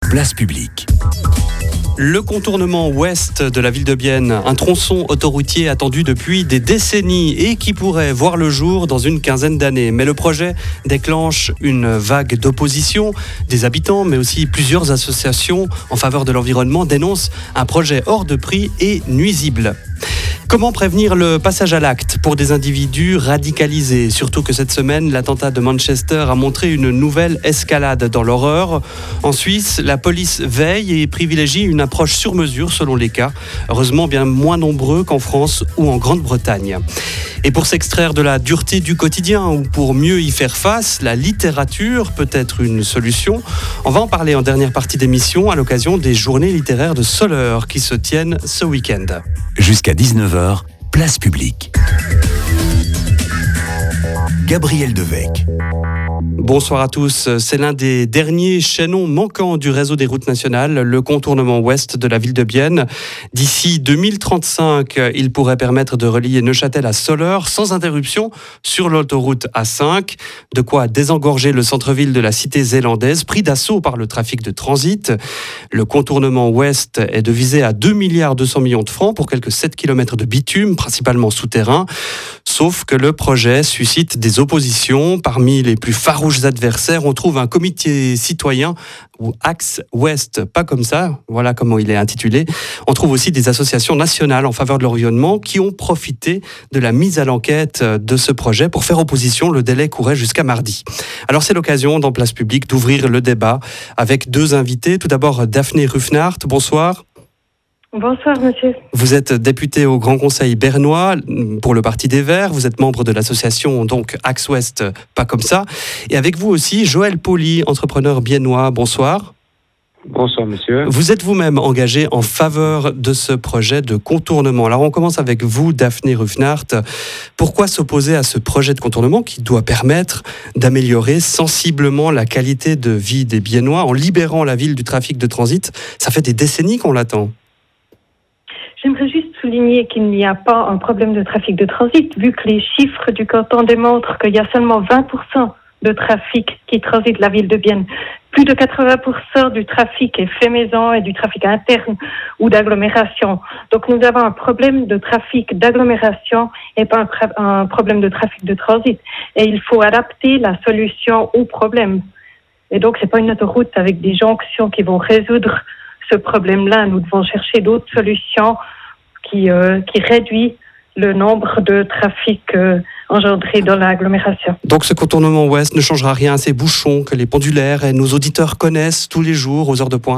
Place publique. Le contournement ouest de la ville de Bienne, un tronçon autoroutier attendu depuis des décennies et qui pourrait voir le jour dans une quinzaine d'années. Mais le projet déclenche une vague d'opposition. Des habitants, mais aussi plusieurs associations en faveur de l'environnement dénoncent un projet hors de prix et nuisible. Comment prévenir le passage à l'acte pour des individus radicalisés ? Surtout que cette semaine, l'attentat de Manchester a montré une nouvelle escalade dans l'horreur. En Suisse, la police veille et privilégie une approche sur mesure selon les cas. Heureusement, bien moins nombreux qu'en France ou en Grande-Bretagne. Et pour s'extraire de la dureté du quotidien ou pour mieux y faire face, la littérature peut être une solution. On va en parler en dernière partie d'émission à l'occasion des journées littéraires de Soleure qui se tiennent ce week-end. Jusqu'à 19h, place publique. Gabriel Devecq. Bonsoir à tous. C'est l'un des derniers chaînons manquants du réseau des routes nationales, le contournement ouest de la ville de Bienne. D'ici 2035, il pourrait permettre de relier Neuchâtel à Soleure sans interruption sur l'autoroute A5. De quoi désengorger le centre-ville de la cité zélandaise, pris d'assaut par le trafic de transit. Le contournement ouest est devisé à 2,2 milliards de francs pour quelques 7 km de bitume, principalement souterrain. Sauf que le projet suscite des oppositions. Parmi les plus farouches adversaires, on trouve un comité citoyen ou Axe Ouest, pas comme ça, voilà comment il est intitulé. On trouve aussi des associations nationales en faveur de l'environnement qui ont profité de la mise à l'enquête de ce projet pour faire opposition. Le délai courait jusqu'à mardi. Alors c'est l'occasion dans Place Publique d'ouvrir le débat avec deux invités. Tout d'abord Daphné Ruffnart, bonsoir. Bonsoir, monsieur. Vous êtes député au Grand Conseil bernois pour le Parti des Verts. Vous êtes membre de l'association donc Axe Ouest, pas comme ça. Et avec vous aussi, Joël Pauly, entrepreneur biennois. Bonsoir. Bonsoir, monsieur. Vous êtes vous-même engagé en faveur de ce projet de contournement. Alors, on commence avec vous, Daphné Ruffnart. Pourquoi s'opposer à ce projet de contournement qui doit permettre d'améliorer sensiblement la qualité de vie des Biennois en libérant la ville du trafic de transit ? Ça fait des décennies qu'on l'attend. J'aimerais juste souligner qu'il n'y a pas un problème de trafic de transit, vu que les chiffres du canton démontrent qu'il y a seulement 20% de trafic qui transite la ville de Bienne. Plus de 80% du trafic est fait maison et du trafic interne ou d'agglomération. Donc nous avons un problème de trafic d'agglomération et pas un problème de trafic de transit. Et il faut adapter la solution au problème. Et donc c'est pas une autoroute avec des jonctions qui vont résoudre ce problème-là. Nous devons chercher d'autres solutions qui réduisent le nombre de trafics engendrés dans l'agglomération. Donc ce contournement ouest ne changera rien à ces bouchons que les pendulaires et nos auditeurs connaissent tous les jours aux heures de pointe ?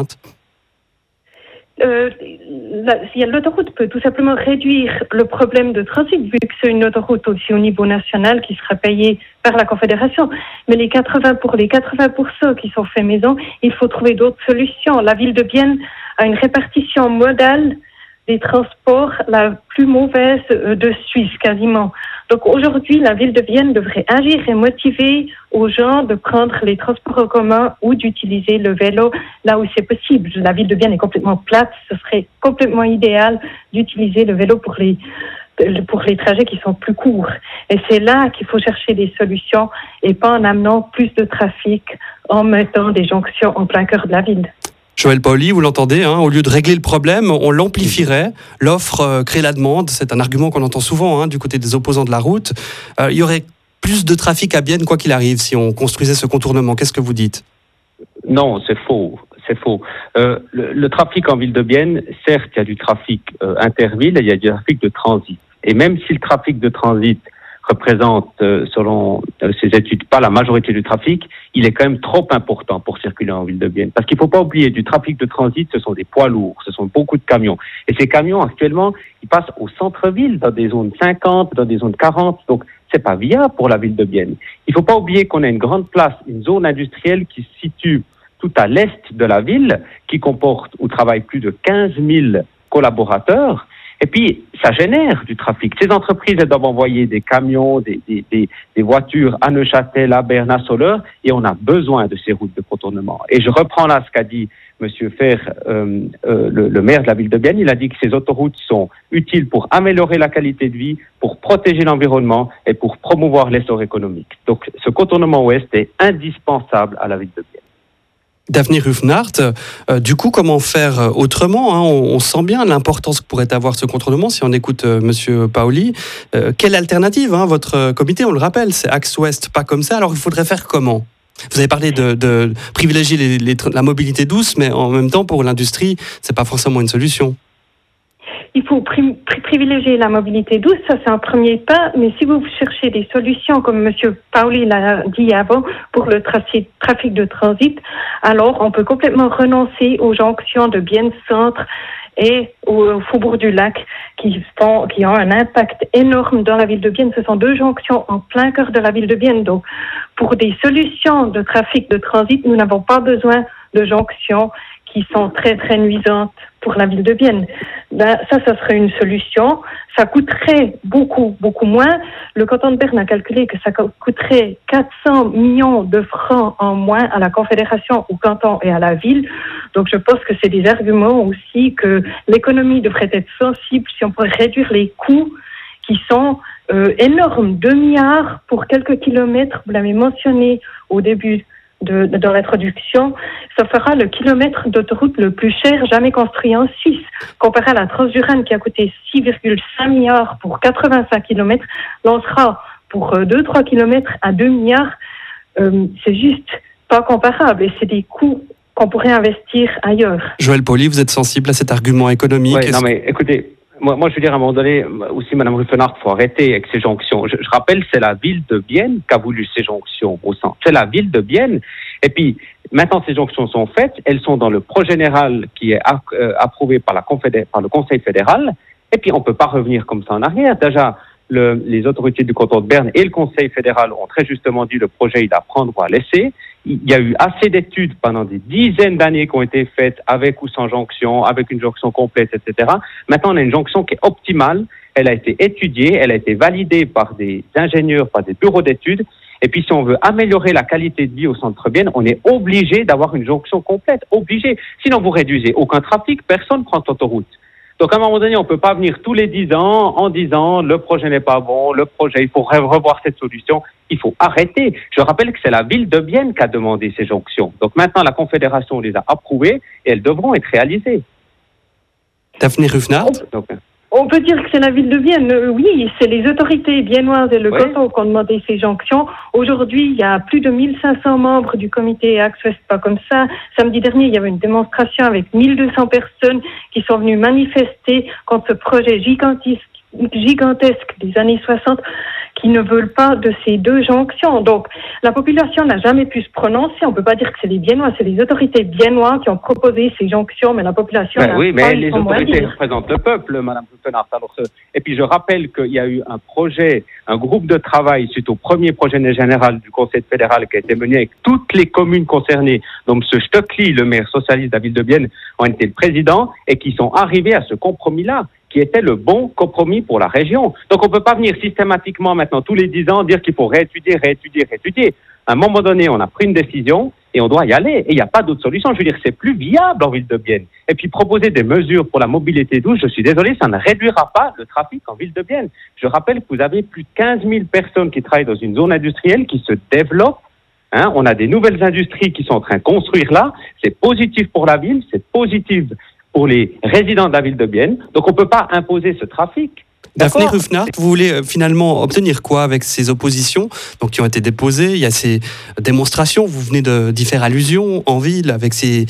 L'autoroute peut tout simplement réduire le problème de transit, vu que c'est une autoroute aussi au niveau national qui sera payée par la Confédération. Mais pour les 80% qui sont faits maison, il faut trouver d'autres solutions. La ville de Bienne a une répartition modale des transports la plus mauvaise de Suisse, quasiment. Donc aujourd'hui, la ville de Bienne devrait agir et motiver aux gens de prendre les transports en commun ou d'utiliser le vélo là où c'est possible. La ville de Bienne est complètement plate, ce serait complètement idéal d'utiliser le vélo pour les trajets qui sont plus courts. Et c'est là qu'il faut chercher des solutions et pas en amenant plus de trafic, en mettant des jonctions en plein cœur de la ville. Joël Pauly, vous l'entendez, au lieu de régler le problème, on l'amplifierait. L'offre crée la demande, c'est un argument qu'on entend souvent du côté des opposants de la route. Il y aurait plus de trafic à Bienne, quoi qu'il arrive, si on construisait ce contournement. Qu'est-ce que vous dites ? Non, c'est faux. Le trafic en ville de Bienne, certes, il y a du trafic interville et il y a du trafic de transit. Et même si le trafic de transit représente, selon ces études, pas la majorité du trafic, il est quand même trop important pour circuler en ville de Bienne. Parce qu'il ne faut pas oublier, du trafic de transit, ce sont des poids lourds, ce sont beaucoup de camions. Et ces camions, actuellement, ils passent au centre-ville, dans des zones 50, dans des zones 40, donc c'est pas viable pour la ville de Bienne. Il ne faut pas oublier qu'on a une grande place, une zone industrielle qui se situe tout à l'est de la ville, qui comporte où travaillent plus de 15 000 collaborateurs. Et puis, ça génère du trafic. Ces entreprises, elles doivent envoyer des camions, des voitures à Neuchâtel, à Berne, à Soleure, et on a besoin de ces routes de contournement. Et je reprends là ce qu'a dit M. Fer, le maire de la ville de Bienne. Il a dit que ces autoroutes sont utiles pour améliorer la qualité de vie, pour protéger l'environnement et pour promouvoir l'essor économique. Donc, ce contournement ouest est indispensable à la ville de Bienne. Daphné Ruffnart, du coup, comment faire autrement, hein? On sent bien l'importance que pourrait avoir ce contournement si on écoute Monsieur Paoli. Quelle alternative, hein? Votre comité, on le rappelle, c'est Axe Ouest, pas comme ça. Alors, il faudrait faire comment? Vous avez parlé de privilégier la mobilité douce, mais en même temps, pour l'industrie, c'est pas forcément une solution. Il faut privilégier la mobilité douce, ça c'est un premier pas, mais si vous cherchez des solutions, comme M. Paoli l'a dit avant, pour le trafic de transit, alors on peut complètement renoncer aux jonctions de Bienne-Centre et au Faubourg du Lac qui ont un impact énorme dans la ville de Bienne. Ce sont deux jonctions en plein cœur de la ville de Bienne. Donc, pour des solutions de trafic de transit, nous n'avons pas besoin de jonctions qui sont très, très nuisantes pour la ville de Bienne. Ça serait une solution. Ça coûterait beaucoup, beaucoup moins. Le canton de Berne a calculé que ça coûterait 400 millions de francs en moins à la Confédération, au canton et à la ville. Donc, je pense que c'est des arguments aussi que l'économie devrait être sensible si on pourrait réduire les coûts qui sont énormes. 2 milliards pour quelques kilomètres, vous l'avez mentionné au début dans l'introduction, ça fera le kilomètre d'autoroute le plus cher jamais construit en Suisse. Comparé à la Transjurane qui a coûté 6,5 milliards pour 85 kilomètres, là on sera pour 2-3 kilomètres à 2 milliards. C'est juste pas comparable et c'est des coûts qu'on pourrait investir ailleurs. Joël Paoli, vous êtes sensible à cet argument économique? Oui, non mais écoutez, moi je veux dire à un moment donné, aussi Mme Ruffnart, il faut arrêter avec ces jonctions. Je rappelle, c'est la ville de Bienne qui a voulu ces jonctions au centre. C'est la ville de Bienne. Et puis, maintenant ces jonctions sont faites, elles sont dans le projet général qui est approuvé par le Conseil fédéral. Et puis, on ne peut pas revenir comme ça en arrière. Déjà, les autorités du canton de Berne et le Conseil fédéral ont très justement dit le projet, il a à prendre ou à laisser. Il y a eu assez d'études pendant des dizaines d'années qui ont été faites avec ou sans jonction, avec une jonction complète, etc. Maintenant, on a une jonction qui est optimale. Elle a été étudiée, elle a été validée par des ingénieurs, par des bureaux d'études. Et puis, si on veut améliorer la qualité de vie au centre Bienne, on est obligé d'avoir une jonction complète. Obligé. Sinon, vous réduisez aucun trafic, personne ne prend l'autoroute. Donc, à un moment donné, on ne peut pas venir tous les 10 ans en disant le projet n'est pas bon, le projet, il faut revoir cette solution. Il faut arrêter. Je rappelle que c'est la ville de Bienne qui a demandé ces jonctions. Donc, maintenant, la Confédération les a approuvées et elles devront être réalisées. Daphné Ruffnart. On peut dire que c'est la ville de Bienne. Oui, c'est les autorités biennoises et le canton qui ont demandé ces jonctions. Aujourd'hui, il y a plus de 1500 membres du comité Axe Ouest, pas comme ça. Samedi dernier, il y avait une démonstration avec 1200 personnes qui sont venues manifester contre ce projet gigantesque des années 60 qui ne veulent pas de ces deux jonctions. Donc, la population n'a jamais pu se prononcer. On ne peut pas dire que c'est les Biennois, c'est les autorités biennoises qui ont proposé ces jonctions, mais la population n'a oui, pas mais les autorités représentent le peuple, Mme Ruffnart. Et puis, je rappelle qu'il y a eu un projet, un groupe de travail suite au premier projet général du Conseil fédéral qui a été mené avec toutes les communes concernées. Donc, M. Stöckli, le maire socialiste de la ville de Bienne, ont été le président et qui sont arrivés à ce compromis-là, qui était le bon compromis pour la région. Donc, on ne peut pas venir systématiquement maintenant, tous les 10 ans, dire qu'il faut réétudier. À un moment donné, on a pris une décision et on doit y aller. Et il n'y a pas d'autre solution. Je veux dire, c'est plus viable en ville de Bienne. Et puis, proposer des mesures pour la mobilité douce, je suis désolé, ça ne réduira pas le trafic en ville de Bienne. Je rappelle que vous avez plus de 15 000 personnes qui travaillent dans une zone industrielle qui se développe. On a des nouvelles industries qui sont en train de construire là. C'est positif pour la ville, c'est positif pour les résidents de la ville de Bienne. Donc, on ne peut pas imposer ce trafic. Daphné Ruffnart, vous voulez finalement obtenir quoi avec ces oppositions donc, qui ont été déposées? Il y a ces démonstrations, vous venez d'y faire allusion en ville avec ces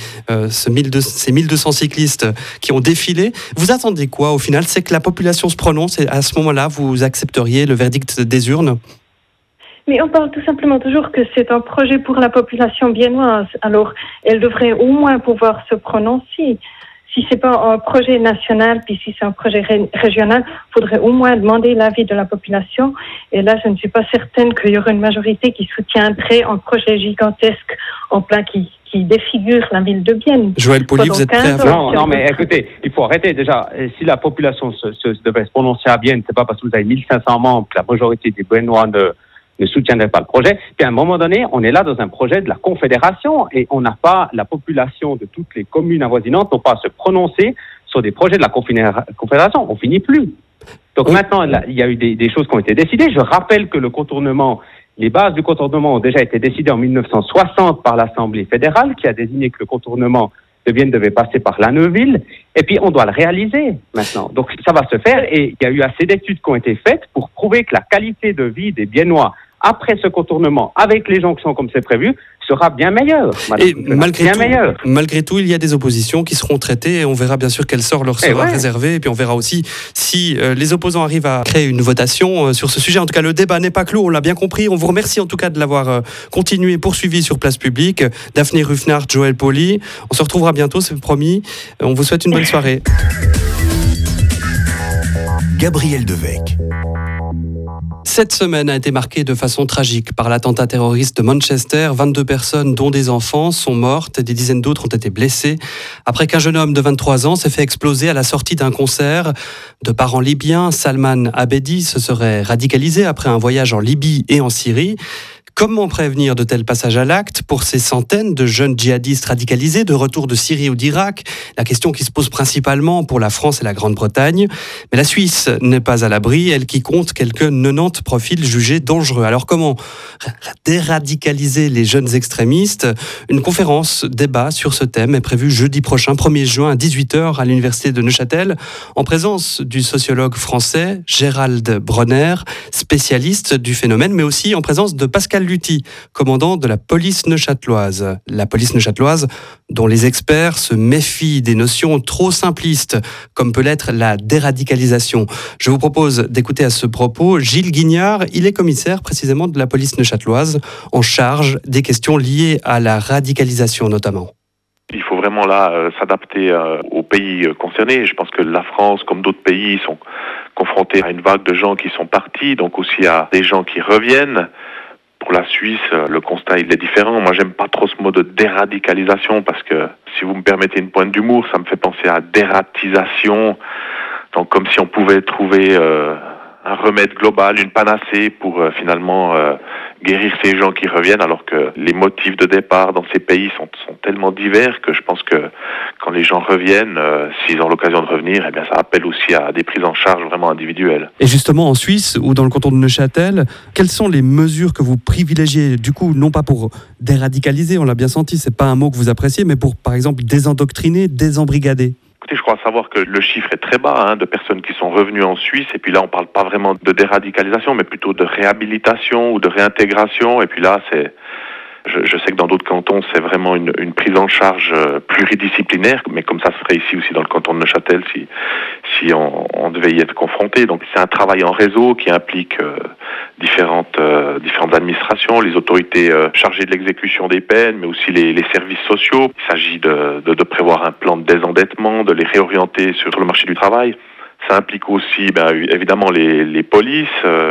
1200 cyclistes qui ont défilé. Vous attendez quoi au final? C'est que la population se prononce et à ce moment-là, vous accepteriez le verdict des urnes? Mais on parle tout simplement toujours que c'est un projet pour la population biennoise. Alors, elle devrait au moins pouvoir se prononcer. Si c'est pas un projet national, puis si c'est un projet régional, il faudrait au moins demander l'avis de la population. Et là, je ne suis pas certaine qu'il y aurait une majorité qui soutiendrait un projet gigantesque en plein qui défigure la ville de Bienne. Joël Paoli, vous êtes prêt à... Non, mais écoutez, il faut arrêter déjà. Si la population devait se prononcer à Bienne, c'est pas parce que vous avez 1500 membres que la majorité des Biennois ne soutiendrait pas le projet. Puis à un moment donné, on est là dans un projet de la Confédération et on n'a pas la population de toutes les communes avoisinantes n'ont pas à se prononcer sur des projets de la Confédération. On finit plus. Donc maintenant, là, il y a eu des choses qui ont été décidées. Je rappelle que le contournement, Les bases du contournement ont déjà été décidées en 1960 par l'Assemblée fédérale, qui a désigné que le contournement de Bienne devait passer par Lanneuville, et puis on doit le réaliser maintenant. Donc ça va se faire, et il y a eu assez d'études qui ont été faites pour prouver que la qualité de vie des Biennois après ce contournement, avec les jonctions comme c'est prévu, sera bien meilleure. Et malgré tout, il y a des oppositions qui seront traitées et on verra bien sûr quel sort leur sera réservé. Et puis on verra aussi si les opposants arrivent à créer une votation sur ce sujet. En tout cas, le débat n'est pas clos, on l'a bien compris. On vous remercie en tout cas de l'avoir continué, poursuivi sur Place Publique. Daphné Ruffnart, Joël Pauly. On se retrouvera bientôt, c'est promis. On vous souhaite une bonne soirée. Gabriel Devecq. Cette semaine a été marquée de façon tragique par l'attentat terroriste de Manchester. 22 personnes, dont des enfants, sont mortes et des dizaines d'autres ont été blessées après qu'un jeune homme de 23 ans s'est fait exploser à la sortie d'un concert. De parents libyens, Salman Abedi se serait radicalisé après un voyage en Libye et en Syrie. Comment prévenir de tels passages à l'acte pour ces centaines de jeunes djihadistes radicalisés de retour de Syrie ou d'Irak? La question qui se pose principalement pour la France et la Grande-Bretagne. Mais la Suisse n'est pas à l'abri, elle qui compte quelques 90 profils jugés dangereux. Alors comment déradicaliser les jeunes extrémistes? Une conférence débat sur ce thème est prévue jeudi prochain, 1er juin à 18h à l'université de Neuchâtel, en présence du sociologue français Gérald Bronner, spécialiste du phénomène, mais aussi en présence de Pascal Luty, commandant de la police neuchâteloise. La police neuchâteloise dont les experts se méfient des notions trop simplistes, comme peut l'être la déradicalisation. Je vous propose d'écouter à ce propos Gilles Guignard. Il est commissaire précisément de la police neuchâteloise, en charge des questions liées à la radicalisation notamment. Il faut vraiment là s'adapter aux pays concernés. Je pense que la France, comme d'autres pays, sont confrontés à une vague de gens qui sont partis, donc aussi à des gens qui reviennent. Pour la Suisse, le constat il est différent. Moi, j'aime pas trop ce mot de déradicalisation parce que, si vous me permettez une pointe d'humour, ça me fait penser à dératisation. Donc, comme si on pouvait trouver un remède global, une panacée pour finalement guérir ces gens qui reviennent, alors que les motifs de départ dans ces pays sont tellement divers que je pense que quand les gens reviennent, s'ils ont l'occasion de revenir, eh bien ça appelle aussi à des prises en charge vraiment individuelles. Et justement en Suisse ou dans le canton de Neuchâtel, quelles sont les mesures que vous privilégiez, du coup, non pas pour déradicaliser, on l'a bien senti, c'est pas un mot que vous appréciez, mais pour par exemple désendoctriner, désembrigader? Écoutez, je crois savoir que le chiffre est très bas de personnes qui sont revenues en Suisse. Et puis là, on parle pas vraiment de déradicalisation, mais plutôt de réhabilitation ou de réintégration. Et puis là, je sais que dans d'autres cantons, c'est vraiment une prise en charge pluridisciplinaire, mais comme ça se ferait ici aussi dans le canton de Neuchâtel si on devait y être confronté. Donc c'est un travail en réseau qui implique différentes administrations, les autorités chargées de l'exécution des peines, mais aussi les services sociaux. Il s'agit de prévoir un plan de désendettement, de les réorienter sur le marché du travail. Ça implique aussi évidemment les polices.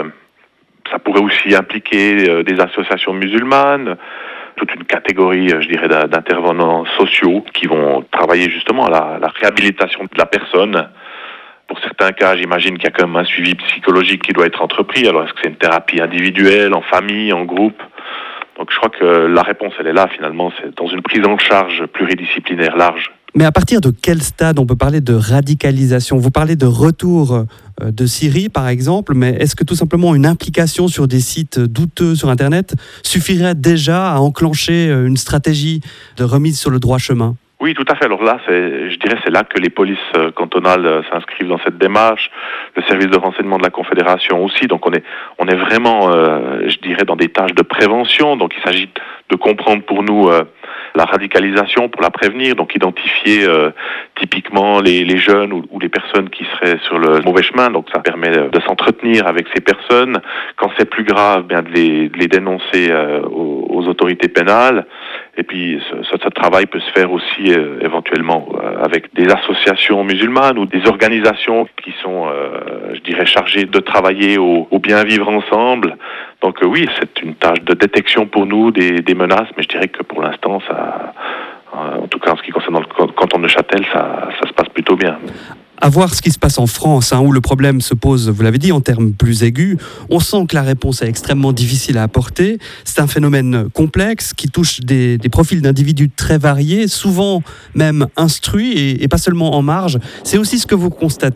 Ça pourrait aussi impliquer des associations musulmanes, toute une catégorie, je dirais, d'intervenants sociaux qui vont travailler justement à la réhabilitation de la personne. Pour certains cas, j'imagine qu'il y a quand même un suivi psychologique qui doit être entrepris. Alors, est-ce que c'est une thérapie individuelle, en famille, en groupe ? Donc, je crois que la réponse, elle est là, finalement. C'est dans une prise en charge pluridisciplinaire large. Mais à partir de quel stade on peut parler de radicalisation? Vous parlez de retour de Syrie, par exemple, mais est-ce que tout simplement une implication sur des sites douteux sur Internet suffirait déjà à enclencher une stratégie de remise sur le droit chemin? Oui, tout à fait. Alors là, je dirais c'est là que les polices cantonales s'inscrivent dans cette démarche, le service de renseignement de la Confédération aussi. Donc on est vraiment, je dirais, dans des tâches de prévention. Donc il s'agit de comprendre pour nous la radicalisation, pour la prévenir, donc identifier typiquement les jeunes ou les personnes qui seraient sur le mauvais chemin. Donc ça permet de s'entretenir avec ces personnes. Quand c'est plus grave, bien de les dénoncer aux autorités pénales. Et puis ce travail peut se faire aussi éventuellement avec des associations musulmanes ou des organisations qui sont, je dirais, chargées de travailler au bien vivre ensemble. Donc oui, c'est une tâche de détection pour nous des menaces, mais je dirais que pour l'instant, ça, en tout cas en ce qui concerne le canton de Neuchâtel, ça se passe plutôt bien. À voir ce qui se passe en France, où le problème se pose, vous l'avez dit, en termes plus aigus. On sent que la réponse est extrêmement difficile à apporter. C'est un phénomène complexe qui touche des profils d'individus très variés, souvent même instruits et pas seulement en marge. C'est aussi ce que vous constatez.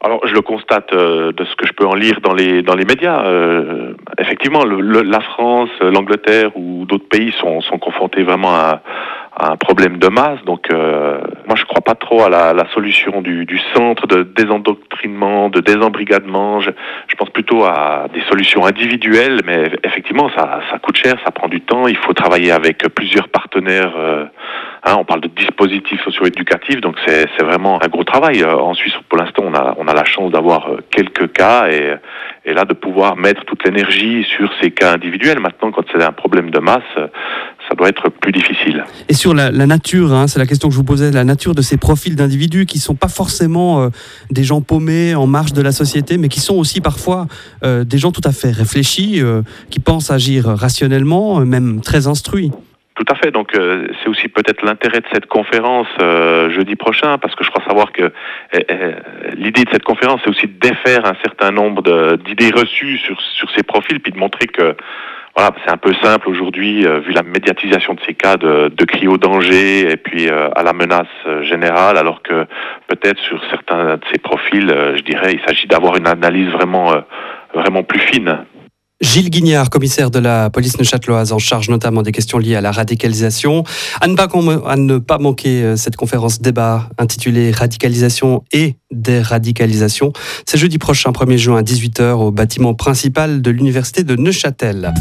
Alors, je le constate de ce que je peux en lire dans les médias. Effectivement, la France, l'Angleterre ou d'autres pays sont confrontés vraiment à un problème de masse. Donc, moi, je crois pas trop à la solution du centre de désendoctrinement, de désembrigadement. Je pense plutôt à des solutions individuelles, mais effectivement, ça coûte cher, ça prend du temps. Il faut travailler avec plusieurs partenaires. On parle de dispositifs socio-éducatifs, donc c'est vraiment un gros travail. En Suisse, pour l'instant, on a la chance d'avoir quelques cas et là de pouvoir mettre toute l'énergie sur ces cas individuels. Maintenant, quand c'est un problème de masse, ça doit être plus difficile. Et sur la nature, c'est la question que je vous posais, la nature de ces profils d'individus qui ne sont pas forcément des gens paumés en marge de la société, mais qui sont aussi parfois des gens tout à fait réfléchis, qui pensent agir rationnellement, même très instruits. Tout à fait. Donc, c'est aussi peut-être l'intérêt de cette conférence jeudi prochain, parce que je crois savoir que l'idée de cette conférence, c'est aussi de défaire un certain nombre d'idées reçues sur ces profils, puis de montrer que voilà, c'est un peu simple aujourd'hui, vu la médiatisation de ces cas de cris au danger et puis à la menace générale, alors que peut-être sur certains de ces profils, je dirais, il s'agit d'avoir une analyse vraiment plus fine. Gilles Guignard, commissaire de la police neuchâteloise en charge notamment des questions liées à la radicalisation. À ne pas manquer cette conférence débat intitulée Radicalisation et déradicalisation. C'est jeudi prochain, 1er juin à 18h au bâtiment principal de l'université de Neuchâtel.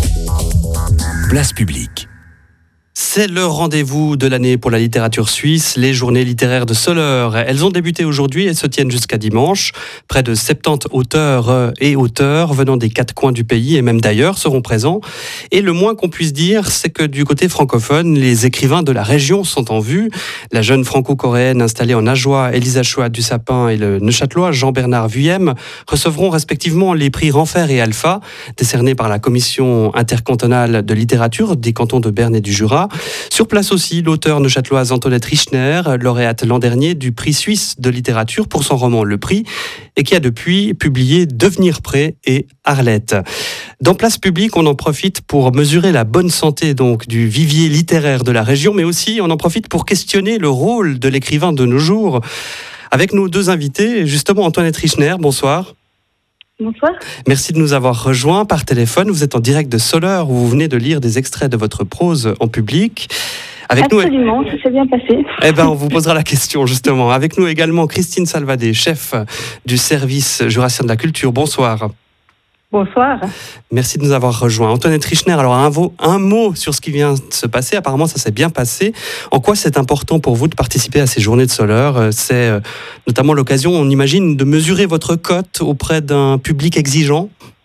Place publique. C'est le rendez-vous de l'année pour la littérature suisse, les journées littéraires de Soleure. Elles ont débuté aujourd'hui et se tiennent jusqu'à dimanche. Près de 70 auteurs et auteurs venant des 4 coins du pays et même d'ailleurs seront présents. Et le moins qu'on puisse dire, c'est que du côté francophone, les écrivains de la région sont en vue. La jeune franco-coréenne installée en Ajoie, Elisa Chouat du Sapin, et le neuchâtelois Jean-Bernard Vuillem recevront respectivement les prix Renfer et Alpha, décernés par la commission intercantonale de littérature des cantons de Berne et du Jura. Sur place aussi, l'auteure neuchâteloise Antoinette Richner, lauréate l'an dernier du prix suisse de littérature pour son roman Le Prix, et qui a depuis publié Devenir prêt et Arlette. Dans Place publique, on en profite pour mesurer la bonne santé donc du vivier littéraire de la région, mais aussi on en profite pour questionner le rôle de l'écrivain de nos jours. Avec nos 2 invités, justement Antoinette Richner, bonsoir. Bonsoir. Merci de nous avoir rejoints par téléphone. Vous êtes en direct de Soleure où vous venez de lire des extraits de votre prose en public. Absolument, ça s'est bien passé. On vous posera la question justement. Avec nous également Christine Salvadé, chef du service jurassien de la culture. Bonsoir. Bonsoir. Merci de nous avoir rejoints. Antoinette Richner, alors un mot sur ce qui vient de se passer. Apparemment, ça s'est bien passé. En quoi c'est important pour vous de participer à ces journées de Soleure ? C'est notamment l'occasion, on imagine, de mesurer votre cote auprès d'un public exigeant ?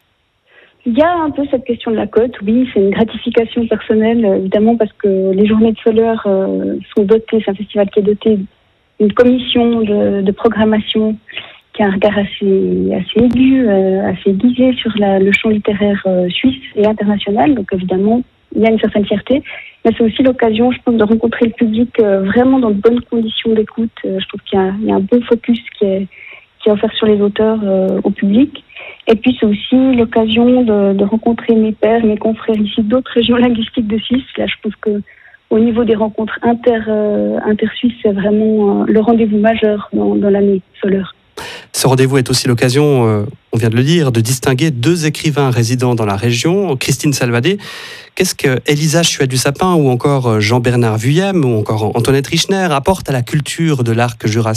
Il y a un peu cette question de la cote, oui, c'est une gratification personnelle, évidemment, parce que les journées de Soleure sont dotées, c'est un festival qui est doté d'une commission de programmation qui a un regard assez aigu, assez aiguisé sur le champ littéraire suisse et international. Donc évidemment, il y a une certaine fierté. Mais c'est aussi l'occasion, je pense, de rencontrer le public vraiment dans de bonnes conditions d'écoute. Je trouve qu'il y a un bon focus qui est offert sur les auteurs au public. Et puis c'est aussi l'occasion de rencontrer mes pairs, mes confrères ici d'autres régions linguistiques de Suisse. Là, je pense que au niveau des rencontres inter-suisses, c'est vraiment le rendez-vous majeur dans l'année Soleure. Ce rendez-vous est aussi l'occasion, on vient de le dire, de distinguer 2 écrivains résidant dans la région. Christine Salvadé, qu'est-ce que Elisa Chouat du Sapin ou encore Jean-Bernard Vuillem ou encore Antoinette Richner apportent à la culture de l'arc jurassien ?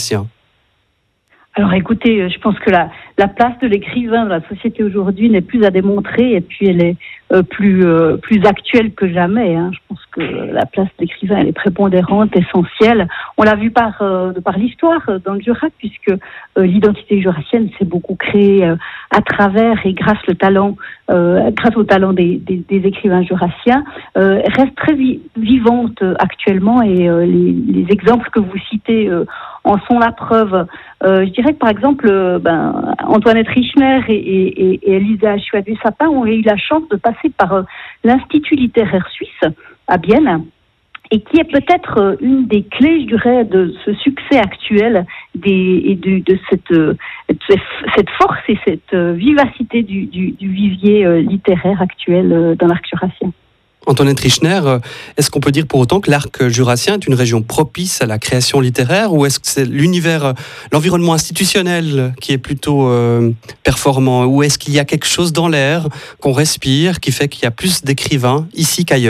Alors écoutez, je pense que la place de l'écrivain dans la société aujourd'hui n'est plus à démontrer et puis elle est plus actuelle que jamais. Je pense que la place de l'écrivain elle est prépondérante, essentielle. On l'a vu par l'histoire dans le Jura, puisque l'identité jurassienne s'est beaucoup créée à travers et grâce au talent des écrivains jurassiens, reste très vivante actuellement et les exemples que vous citez en sont la preuve. Je dirais que par exemple, Antoinette Richner et Elisa Chouat du Sapin ont eu la chance de passer par l'Institut littéraire suisse à Bienne, et qui est peut-être une des clés, je dirais, de ce succès actuel de cette force et cette vivacité du vivier littéraire actuel dans l'arc jurassien. Antoinette Trichner, est-ce qu'on peut dire pour autant que l'arc jurassien est une région propice à la création littéraire, ou est-ce que c'est l'environnement institutionnel qui est plutôt performant, ou est-ce qu'il y a quelque chose dans l'air qu'on respire qui fait qu'il y a plus d'écrivains ici qu'ailleurs ?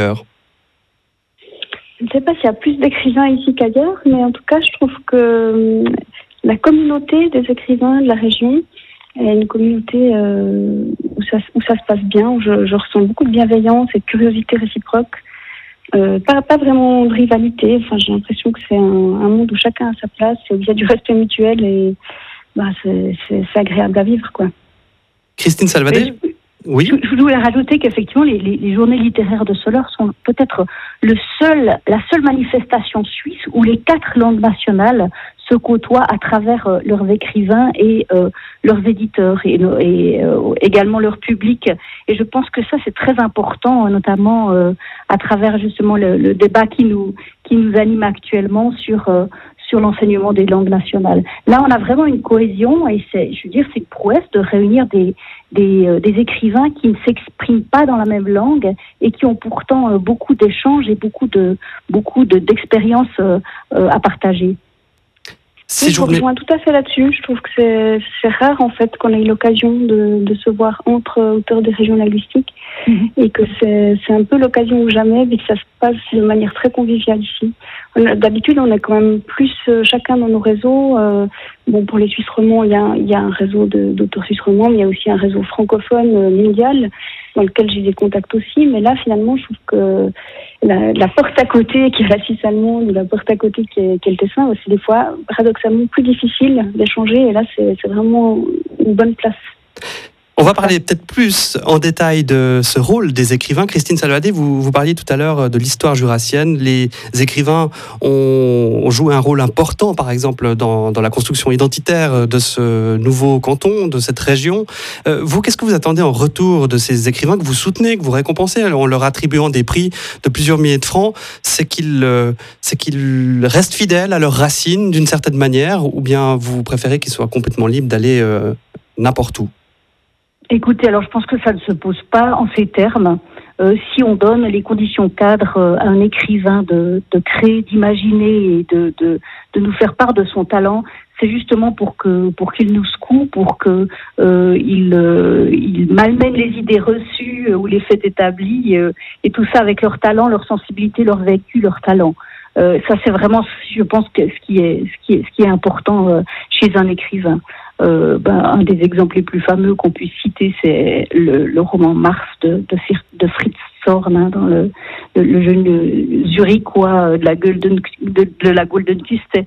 Je ne sais pas s'il y a plus d'écrivains ici qu'ailleurs, mais en tout cas, je trouve que la communauté des écrivains de la région est une communauté où ça se passe bien, où je ressens beaucoup de bienveillance et de curiosité réciproque. Pas vraiment de rivalité. Enfin, j'ai l'impression que c'est un monde où chacun a sa place, où il y a du respect mutuel et c'est agréable à vivre, quoi. Christine Salvadet ? Oui. Je voulais rajouter qu'effectivement, les journées littéraires de Soleure sont peut-être la seule manifestation suisse où les 4 langues nationales se côtoient à travers leurs écrivains et leurs éditeurs et également leur public. Et je pense que ça, c'est très important, notamment à travers justement le débat qui nous anime actuellement sur l'enseignement des langues nationales. Là, on a vraiment une cohésion et c'est une prouesse de réunir des écrivains qui ne s'expriment pas dans la même langue et qui ont pourtant beaucoup d'échanges et beaucoup d'expériences à partager. Je rejoins tout à fait là-dessus. Je trouve que c'est rare en fait qu'on ait l'occasion de se voir entre auteurs des régions linguistiques et que c'est un peu l'occasion ou jamais, vu que ça se passe de manière très conviviale ici. D'habitude, on est quand même plus chacun dans nos réseaux. Pour les Suisses romands, il y a un réseau d'auteurs suisses romands, mais il y a aussi un réseau francophone mondial dans lequel j'ai des contacts aussi. Mais là, finalement, je trouve que la porte à côté qui est la Suisse allemande ou la porte à côté qui est le Tessin, c'est des fois paradoxalement plus difficile d'échanger. Et là, c'est vraiment une bonne place. On va parler peut-être plus en détail de ce rôle des écrivains. Christine Salvadet, vous parliez tout à l'heure de l'histoire jurassienne. Les écrivains ont joué un rôle important, par exemple, dans la construction identitaire de ce nouveau canton, de cette région. Vous, qu'est-ce que vous attendez en retour de ces écrivains que vous soutenez, que vous récompensez en leur attribuant des prix de plusieurs milliers de francs? C'est qu'ils restent fidèles à leurs racines d'une certaine manière, ou bien vous préférez qu'ils soient complètement libres d'aller n'importe où? Écoutez, alors je pense que ça ne se pose pas en ces termes. Si on donne les conditions cadres à un écrivain de créer, d'imaginer et de nous faire part de son talent, c'est justement pour qu'il nous secoue, pour que il malmène les idées reçues ou les faits établis et tout ça avec leur talent, leur sensibilité, leur vécu, leur talent. Ça c'est vraiment, je pense, que ce qui est important chez un écrivain. Un des exemples les plus fameux qu'on puisse citer, c'est le roman Mars de Fritz Sorn, dans le jeune Zurichois de la Golden Küste,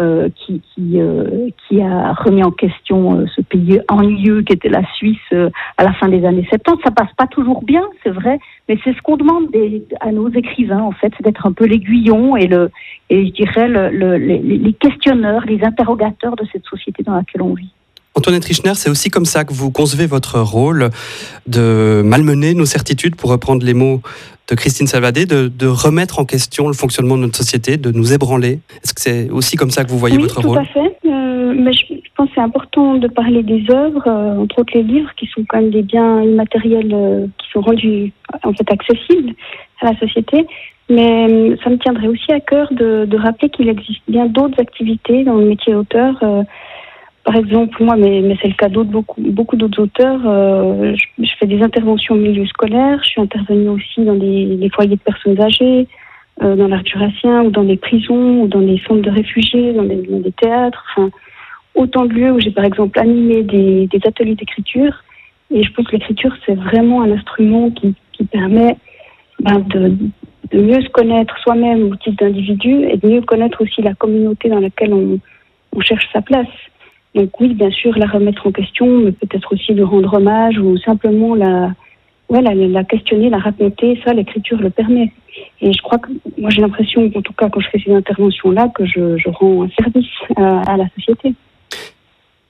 qui a remis en question ce pays ennuyeux qu'était la Suisse à la fin des années 70. Ça passe pas toujours bien, c'est vrai, mais c'est ce qu'on demande à nos écrivains, en fait, c'est d'être un peu l'aiguillon et je dirais les questionneurs, les interrogateurs de cette société dans laquelle on vit. Antoinette Trichner, c'est aussi comme ça que vous concevez votre rôle de malmener nos certitudes, pour reprendre les mots de Christine Salvadet, de remettre en question le fonctionnement de notre société, de nous ébranler. Est-ce que c'est aussi comme ça que vous voyez votre rôle ? Oui, tout à fait. Mais je pense que c'est important de parler des œuvres, entre autres les livres, qui sont quand même des biens immatériels qui sont rendus en fait accessibles à la société. Mais ça me tiendrait aussi à cœur de rappeler qu'il existe bien d'autres activités dans le métier d'auteur. Par exemple, moi, mais c'est le cas beaucoup d'autres auteurs, je fais des interventions au milieu scolaire, je suis intervenue aussi dans des foyers de personnes âgées, dans l'arc jurassien, ou dans des prisons, ou dans des centres de réfugiés, dans des théâtres, enfin, autant de lieux où j'ai par exemple animé des ateliers d'écriture. Et je pense que l'écriture, c'est vraiment un instrument qui permet de mieux se connaître soi-même au titre d'individu et de mieux connaître aussi la communauté dans laquelle on cherche sa place. Donc oui, bien sûr, la remettre en question, mais peut-être aussi de rendre hommage ou simplement la questionner, la raconter. Ça, l'écriture le permet. Et je crois que, moi j'ai l'impression, en tout cas quand je fais ces interventions-là, que je rends un service à la société.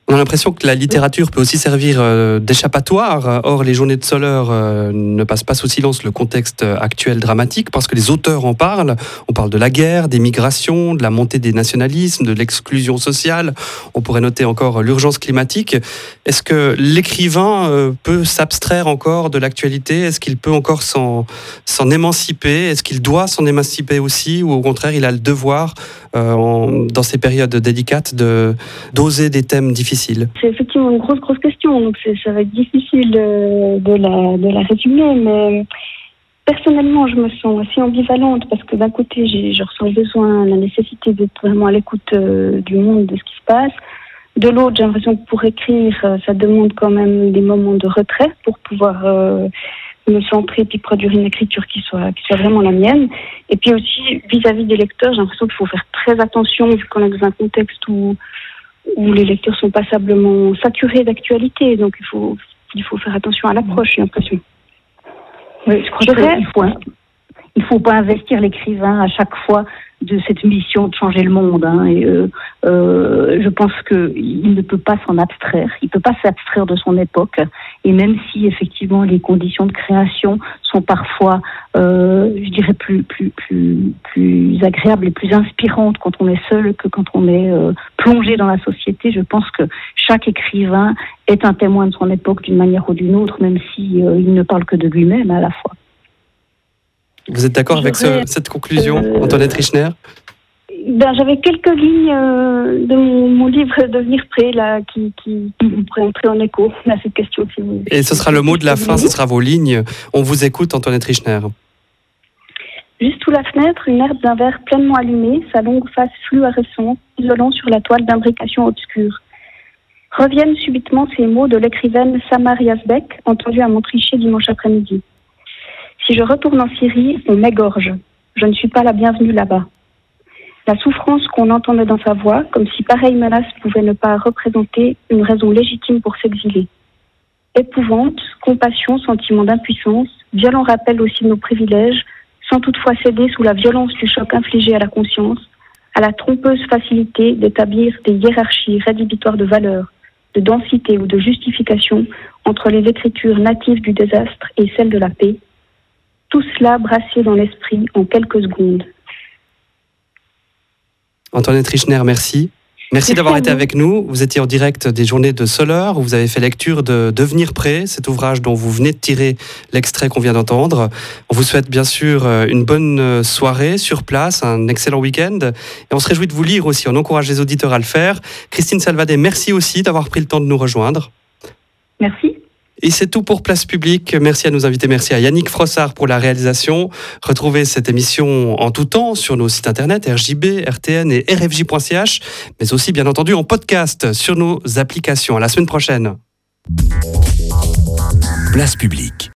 On a l'impression que la littérature peut aussi servir d'échappatoire. Or, les journées de Soleure ne passent pas sous silence le contexte actuel dramatique parce que les auteurs en parlent. On parle de la guerre, des migrations, de la montée des nationalismes, de l'exclusion sociale. On pourrait noter encore l'urgence climatique. Est-ce que l'écrivain peut s'abstraire encore de l'actualité ? Est-ce qu'il peut encore s'en émanciper ? Est-ce qu'il doit s'en émanciper aussi ? Ou au contraire, il a le devoir, dans ces périodes délicates, d'oser des thèmes difficiles ? C'est effectivement une grosse question, donc ça va être difficile de la résumer, mais personnellement, je me sens assez ambivalente parce que d'un côté, je ressens le besoin, la nécessité d'être vraiment à l'écoute du monde, de ce qui se passe. De l'autre, j'ai l'impression que pour écrire, ça demande quand même des moments de retrait pour pouvoir me centrer puis produire une écriture qui soit vraiment la mienne. Et puis aussi, vis-à-vis des lecteurs, j'ai l'impression qu'il faut faire très attention vu qu'on est dans un contexte où les lecteurs sont passablement saturés d'actualité, donc il faut faire attention à l'approche, j'ai l'impression. Oui, je crois qu'il faut pas investir l'écrivain à chaque fois de cette mission de changer le monde. Et je pense qu'il ne peut pas s'en abstraire. Il ne peut pas s'abstraire de son époque. Et même si effectivement les conditions de création sont parfois, je dirais, plus agréables et plus inspirantes quand on est seul que quand on est plongé dans la société, je pense que chaque écrivain est un témoin de son époque d'une manière ou d'une autre, même si il ne parle que de lui-même à la fois. Vous êtes d'accord avec cette conclusion, Antoinette Richner ? J'avais quelques lignes de mon livre Devenir prêt là, qui pourraient entrer en écho à cette question. Si vous... Et ce sera le mot de la fin, ce sera vos lignes. On vous écoute, Antoinette Richner. Juste sous la fenêtre, une herbe d'un verre pleinement allumée, sa longue face fluorescente, isolant sur la toile d'imbrication obscure. Reviennent subitement ces mots de l'écrivaine Samar Yazbek, entendus à Montrichet dimanche après-midi. Si je retourne en Syrie, on m'égorge. Je ne suis pas la bienvenue là-bas. La souffrance qu'on entendait dans sa voix, comme si pareille menace pouvait ne pas représenter une raison légitime pour s'exiler. Épouvante, compassion, sentiment d'impuissance, violent rappel aussi de nos privilèges, sans toutefois céder sous la violence du choc infligé à la conscience, à la trompeuse facilité d'établir des hiérarchies rédhibitoires de valeurs, de densité ou de justification entre les écritures natives du désastre et celles de la paix, tout cela brassé dans l'esprit en quelques secondes. Antoinette Richner, merci. Merci d'avoir été avec nous. Vous étiez en direct des Journées de Soleure, où vous avez fait lecture de Devenir prêt, cet ouvrage dont vous venez de tirer l'extrait qu'on vient d'entendre. On vous souhaite bien sûr une bonne soirée sur place, un excellent week-end. Et on se réjouit de vous lire aussi, on encourage les auditeurs à le faire. Christine Salvadet, merci aussi d'avoir pris le temps de nous rejoindre. Merci. Et c'est tout pour Place Publique. Merci à nos invités, merci à Yannick Frossard pour la réalisation. Retrouvez cette émission en tout temps sur nos sites internet RJB, RTN et rfj.ch, mais aussi bien entendu en podcast sur nos applications. À la semaine prochaine. Place Publique.